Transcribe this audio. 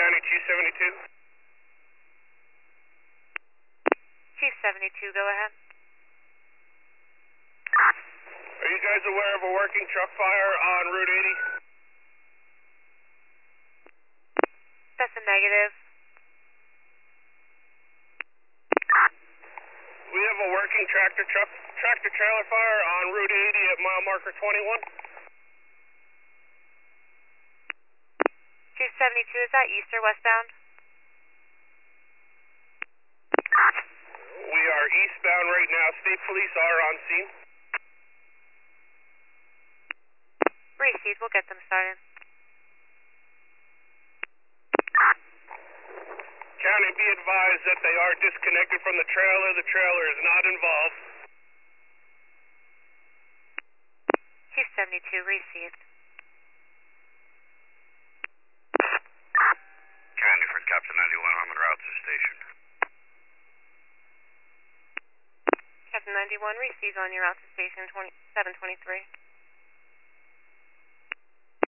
County 272. Chief 72, go ahead. Are you guys aware of a working truck fire on Route 80? That's a negative. We have a working tractor trailer fire on Route 80 at mile marker 21. Chief 72, is that east or westbound? We are eastbound right now. State police are on scene. Received, we'll get them started. County, be advised that they are disconnected from the trailer. The trailer is not involved. Chief 72, received. County for Captain 91, I'm en route to the station. Captain 91, received on your route to station 723.